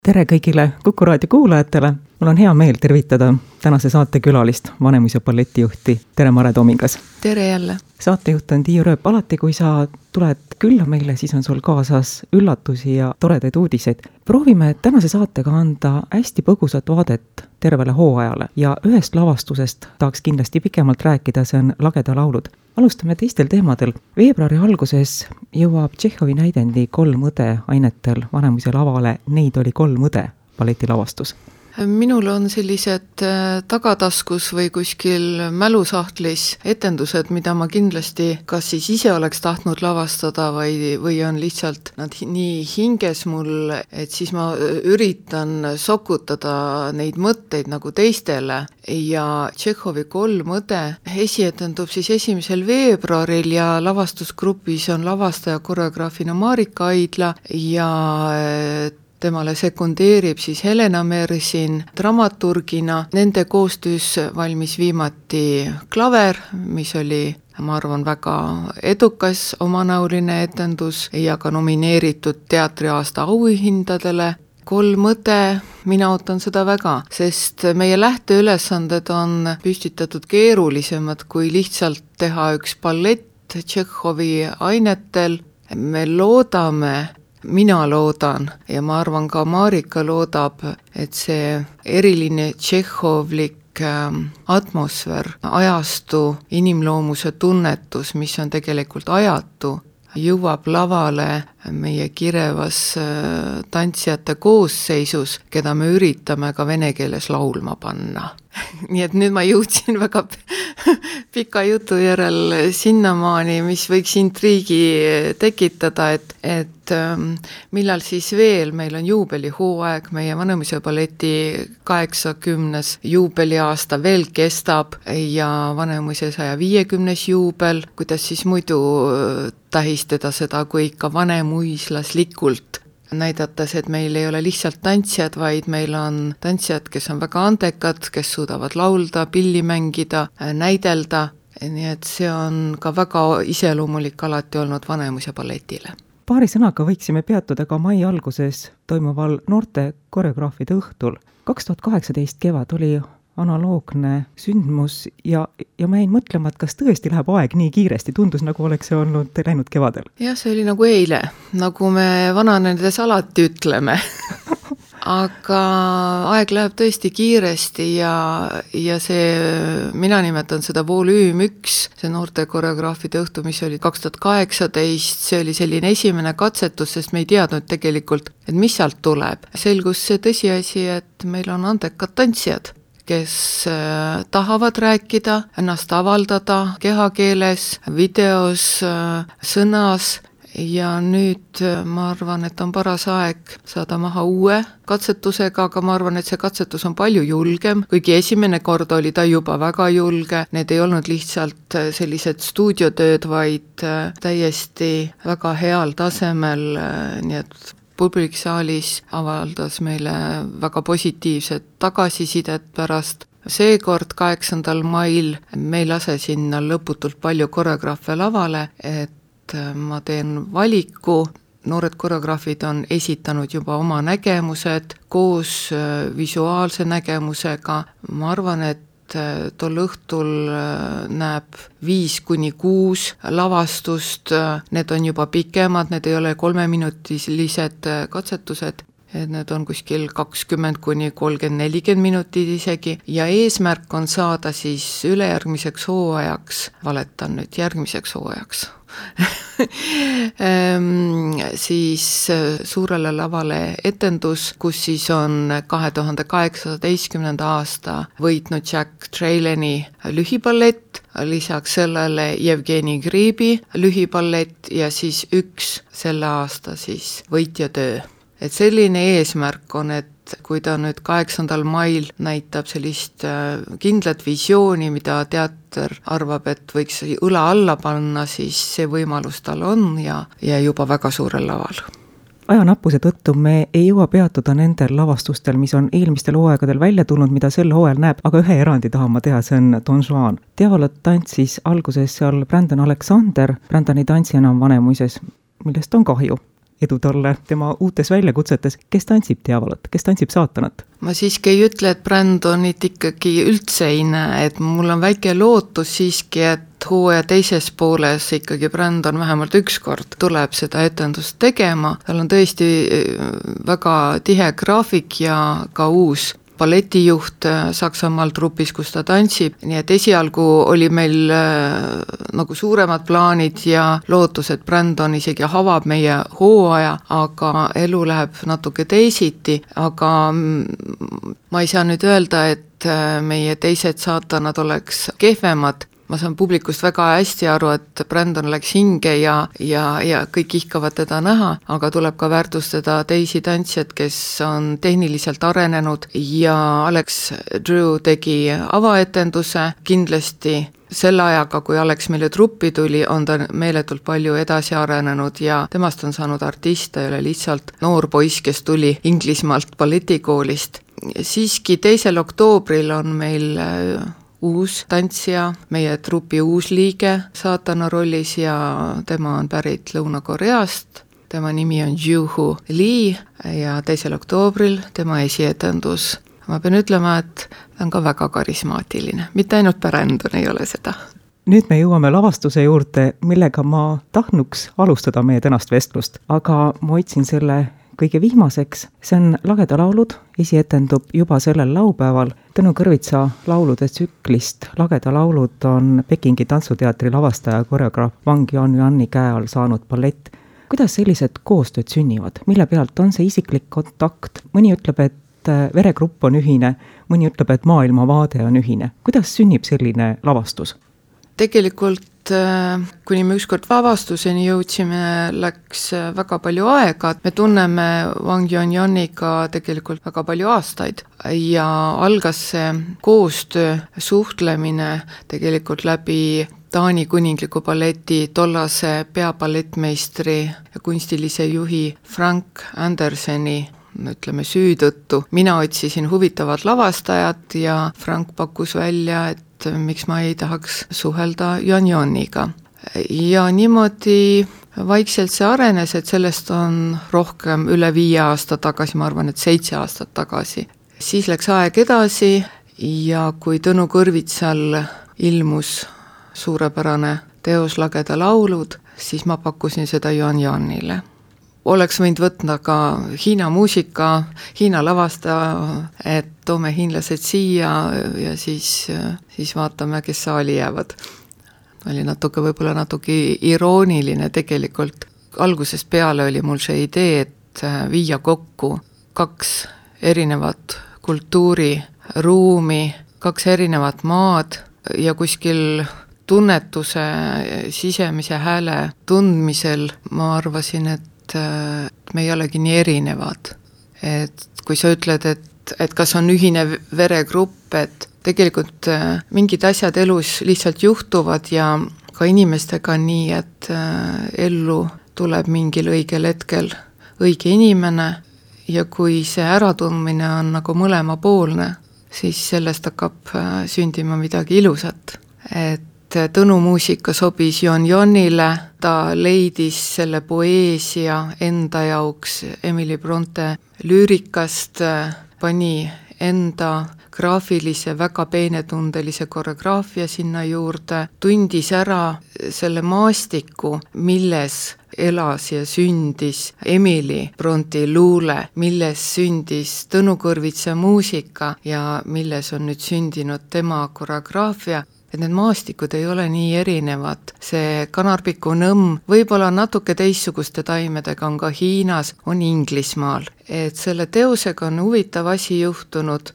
Tere kõigile Kuku raadio kuulajatele. Mul on hea meel tervitada tänase saate külalist, Vanemuise balletijuhti Tere Mare Tomingas. Tere jälle. Saatejuht on Tiiu Rööp. Alati, kui sa tuled külla meile, siis on sul kaasas üllatusi ja toredaid uudiseid. Proovime tänase saatega anda hästi põgusat vaadet tervele hooajale ja ühest lavastusest tahaks kindlasti pikemalt rääkida, see on Lageda laulud. Alustame teistel teemadel. Veebruari alguses jõuab Tšehhovi näidendi 3 õde ainetel Vanemuise lavale Neid oli 3 õde balletilavastus. Minul on sellised tagataskus või kuskil mälusahtlis etendused, mida ma kindlasti kas siis ise oleks tahtnud lavastada või on lihtsalt nad nii hinges mul, et siis ma üritan sokutada neid mõtteid nagu teistele. Ja Tšehhovi 3 õde esietendub siis 1. veebruaril ja lavastusgrupis on lavastaja koreograafina Marika Aidla ja temale sekundeerib siis Helena Mersin dramaturgina. Nende koostöös valmis viimati Klaver, mis oli, ma arvan, väga edukas omanäoline etendus ja ka nomineeritud teatriaasta auhindadele. 3 õde, mina ootan seda väga, sest meie lähteülesanded on püstitatud keerulisemad kui lihtsalt teha üks ballett Tšehhovi ainetel. Me loodame, mina loodan ja ma arvan ka Marika loodab, et see eriline tšehhovlik atmosfäär, ajastu, inimloomuse tunnetus, mis on tegelikult ajatu, jõuab lavale meie kirevas tantsijate koosseisus, keda me üritame ka vene keeles laulma panna. Nii et nüüd ma jõudsin väga pika jutu järel sinnamaani, mis võiks intriigi tekitada, et millal siis veel, meil on juubelihooaeg, meie Vanemuise balleti 80. juubeliaasta veel kestab ja Vanemuise 150. juubel, kuidas siis muidu tähistada seda, kui ikka vanemuislaslikult näidates, et meil ei ole lihtsalt tantsijad, vaid meil on tantsijad, kes on väga andekad, kes suudavad laulda, pilli mängida, näidelda, nii et see on ka väga iseloomulik alati olnud Vanemuise balletile. Paari sõnaga võiksime peatuda ka mai alguses toimuval noorte koreograafide õhtul. 2018 kevad oli analoogne sündmus ja ma jäin mõtlema, et kas tõesti läheb aeg nii kiiresti, tundus nagu oleks see olnud läinud kevadel. Jah, see oli nagu eile, nagu me vananedes alati ütleme. Aga aeg läheb tõesti kiiresti ja see, mina nimetan seda volüüm 1, see noorte koreograafide õhtu, mis oli 2018, see oli selline esimene katsetus, sest me ei teadnud tegelikult, et mis sealt tuleb. Selgus see tõsiasi, et meil on andekad tantsijad, kes tahavad rääkida, ennast avaldada kehakeeles, videos, sõnas ja nüüd ma arvan, et on paras aeg saada maha uue katsetusega, aga ma arvan, et see katsetus on palju julgem, kuigi esimene kord oli ta juba väga julge, need ei olnud lihtsalt sellised stuudiotööd, vaid täiesti väga heal tasemel, nii et publiksaalis avaldas meile väga positiivset tagasisidet pärast. Seekord 8. mail me ei lase sinna lõputult palju koreograafe lavale, et ma teen valiku. Noored koreograafid on esitanud juba oma nägemused koos visuaalse nägemusega. Ma arvan, et tol õhtul näeb 5-6 lavastust, need on juba pikemad, need ei ole 3-minutilised katsetused, need on kuskil 20-30-40 minutit isegi ja eesmärk on saada siis ülejärgmiseks hooajaks, valetan nüüd järgmiseks hooajaks, siis suurele lavale etendus, kus siis on 2018. aasta võitnud Jack Traylani lühiballett, lisaks sellele Jevgeni Gribi lühiballett ja siis üks selle aasta siis võitjatöö. Et selline eesmärk on, et kui ta nüüd 8. mail näitab sellist kindlat visiooni, mida teater arvab, et võiks õla alla panna, siis see võimalus tal on ja juba väga suurel laval. Ajanappuse tõttu me ei jõua peatuda nendel lavastustel, mis on eelmistel hooaegadel välja tulnud, mida sel hooajal näeb, aga ühe erandi tahan ma teha, see on Don Juan. Diavolot tantsis alguses seal Brandon Alexander, Brandoni tantsi enam Vanemuises, millest on kahju. edu talle tema uutes väljakutsetes. Kes tantsib Diavolat, kes tantsib saatanat? Ma siiski ei ütle, et Brandonit ikkagi üldse ei näe, et mul on väike lootus siiski, et hooaja teises pooles ikkagi Brandon vähemalt ükskord tuleb seda etendust tegema. Tal on tõesti väga tihe graafik ja ka uus balletijuht Saksamaal trupis, kus ta tantsib, nii et esialgu oli meil nagu suuremad plaanid ja lootus, et Brandon isegi avab meie hooaja, aga elu läheb natuke teisiti, aga ma ei saa nüüd öelda, et meie teised saatanad oleks kehvemad. Ma saan publikust väga hästi aru, et Brandon läks hinge ja kõik ihkavad teda näha, aga tuleb ka väärtustada teisi tantsijad, kes on tehniliselt arenenud ja Alex Drew tegi avaetenduse. Kindlasti selle ajaga, kui Alex meile truppi tuli, on ta meeletult palju edasi arenenud ja temast on saanud artist, ta ei ole lihtsalt noor poiss, kes tuli Inglismaalt balletikoolist. Siiski 2. oktoobril on meil uus tantsija, meie trupi uus liige saatana rollis ja tema on pärit Lõuna-Koreast. Tema nimi on Joo-Ho Lee ja 2. oktoobril tema esietendus. Ma pean ütlema, et ta on ka väga karismaatiline, mitte ainult Brandon ei ole seda. Nüüd me jõuame lavastuse juurde, millega ma tahtnuks alustada meie tänast vestlust, aga ma otsin selle kõige viimaseks. See on Lageda laulud, esietendub juba sellel laupäeval. Tõnu Kõrvitsa laulude tsüklist Lageda laulud on Pekingi tantsuteatri lavastaja koreograaf Wang Yuanyanni käe all saanud ballett. Kuidas sellised koostööd sünnivad? Mille pealt on see isiklik kontakt? Mõni ütleb, et veregrupp on ühine, mõni ütleb, et maailmavaade on ühine. Kuidas sünnib selline lavastus? Tegelikult kuni me ükskord lavastuseni jõudsime, läks väga palju aega. Me tunneme Wang Yuanyanniga tegelikult väga palju aastaid ja algas see koostöö, suhtlemine tegelikult läbi Taani kuningliku balleti tollase peaballettmeistri ja kunstilise juhi Frank Anderseni ütleme süü tõttu. Mina otsisin huvitavat lavastajat ja Frank pakkus välja, et miks ma ei tahaks suhelda Yuanyanniga. Ja niimoodi vaikselt see arenes, et sellest on rohkem üle 5 aasta tagasi, ma arvan, et 7 aastat tagasi. Siis läks aeg edasi ja kui Tõnu Kõrvitsal ilmus suurepärane teos Lageda laulud, siis ma pakkusin seda Yuanyannile. Oleks võinud võtna ka Hiina muusika, Hiina lavastaja, et toome hiinlased siia ja siis vaatame, kes saali jäävad. Oli võib-olla natuke irooniline tegelikult. Algusest peale oli mul see idee, et viia kokku 2 erinevat kultuuriruumi, 2 erinevat maad ja kuskil tunnetuse sisemise hääle tundmisel ma arvasin, et me ei olegi nii erinevad. Et kui sa ütled, et kas on ühine veregrupp, et tegelikult mingid asjad elus lihtsalt juhtuvad ja ka inimestega nii, et ellu tuleb mingil õigel hetkel õige inimene ja kui see äratundmine on nagu mõlemapoolne, siis sellest hakkab sündima midagi ilusat. Et Tõnu muusika sobis Yuanyannile, ta leidis selle poeesia enda jaoks Emily Bronte lüürikast, pani enda graafilise, väga peenetundelise koreograafia sinna juurde, tundis ära selle maastiku, milles elas ja sündis Emily Bronte luule, milles sündis Tõnu Kõrvitsa muusika ja milles on nüüd sündinud tema koreograafia. Et need maastikud ei ole nii erinevad. See kanarpiku nõmm võib-olla natuke teistsuguste taimedega on ka Hiinas, on Inglismaal. Et selle teosega on huvitav asi juhtunud,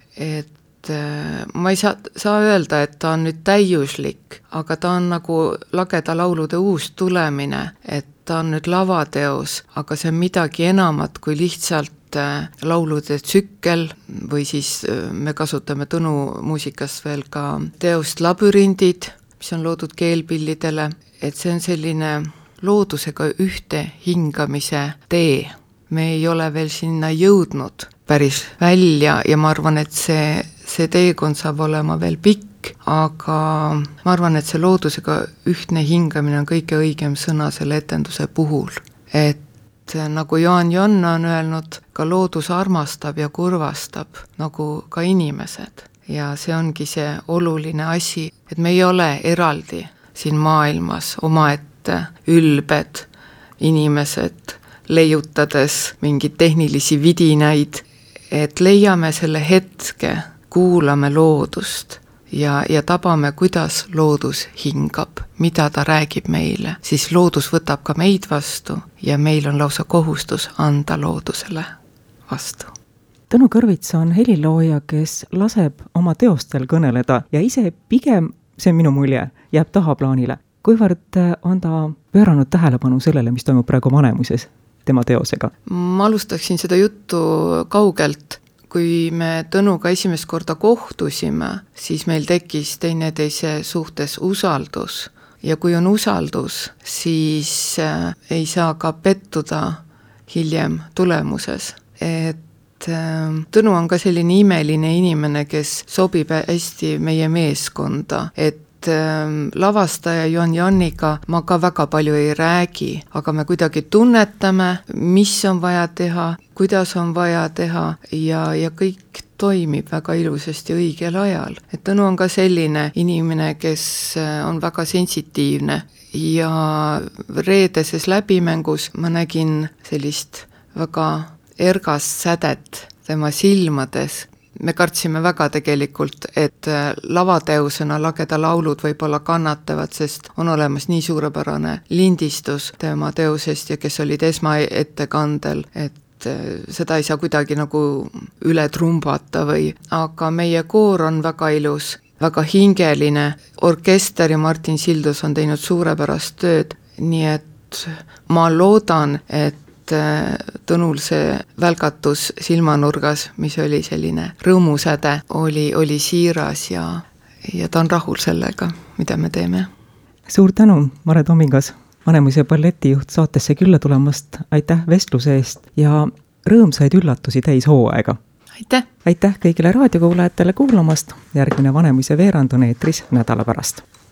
et ma ei saa öelda, et ta on nüüd täiuslik, aga ta on nagu Lageda laulude uus tulemine, et ta on nüüd lavateos, aga see on midagi enamat kui lihtsalt laulude tsükkel või siis me kasutame Tõnu muusikast veel ka teost Labürindid, mis on loodud keelpillidele, et see on selline loodusega ühte hingamise tee. Me ei ole veel sinna jõudnud päris välja ja ma arvan, et see teekond saab olema veel pikk, aga ma arvan, et see loodusega ühtne hingamine on kõige õigem sõna selle etenduse puhul. Et nagu Jaan Jonn on öelnud, ka loodus armastab ja kurvastab, nagu ka inimesed. Ja see ongi see oluline asi, et me ei ole eraldi siin maailmas omaette ülbed inimesed, leiutades mingeid tehnilisi vidinaid, et leiame selle hetke, kuulame loodust ja tabame, kuidas loodus hingab, mida ta räägib meile, siis loodus võtab ka meid vastu ja meil on lausa kohustus anda loodusele vastu. Tõnu Kõrvits on helilooja, kes laseb oma teostel kõneleda ja ise pigem, see on minu mulje, jääb tahaplaanile. Kuivõrd on ta pööranud tähelepanu sellele, mis toimub praegu Vanemuises tema teosega? Ma alustaksin seda juttu kaugelt. Kui me Tõnuga esimest korda kohtusime, siis meil tekkis teineteise suhtes usaldus. Ja kui on usaldus, siis ei saa ka pettuda hiljem tulemuses. Et Tõnu on ka selline imeline inimene, kes sobib hästi meie meeskonda, et lavastaja Jaan Jonniga ma ka väga palju ei räägi, aga me kuidagi tunnetame, mis on vaja teha, kuidas on vaja teha ja kõik toimib väga ilusasti õigel ajal. Et Tõnu on ka selline inimene, kes on väga sensitiivne ja reedeses läbimängus ma nägin sellist väga ergast sädet tema silmades. Me kartsime väga tegelikult, et lavateosena lageda laulud võib-olla kannatavad, sest on olemas nii suurepärane lindistus tema teosest ja kes olid esmaettekandel, et seda ei saa kuidagi nagu üle trumbata aga meie koor on väga ilus, väga hingeline, orkester ja Martin Sildus on teinud suurepärast tööd, nii et ma loodan, et Tõnul see välgatus silmanurgas, mis oli selline rõõmusäde, oli siiras ja ta on rahul sellega, mida me teeme. Suur tänu, Mare Tomingas, Vanemuise balletijuht saatesse külla tulemast, aitäh vestluse eest ja rõõmsaid üllatusi täis hooaega. Aitäh! Aitäh kõigile raadiokuulajatele kuulamast, järgmine Vanemuise veerand on eetris nädala pärast.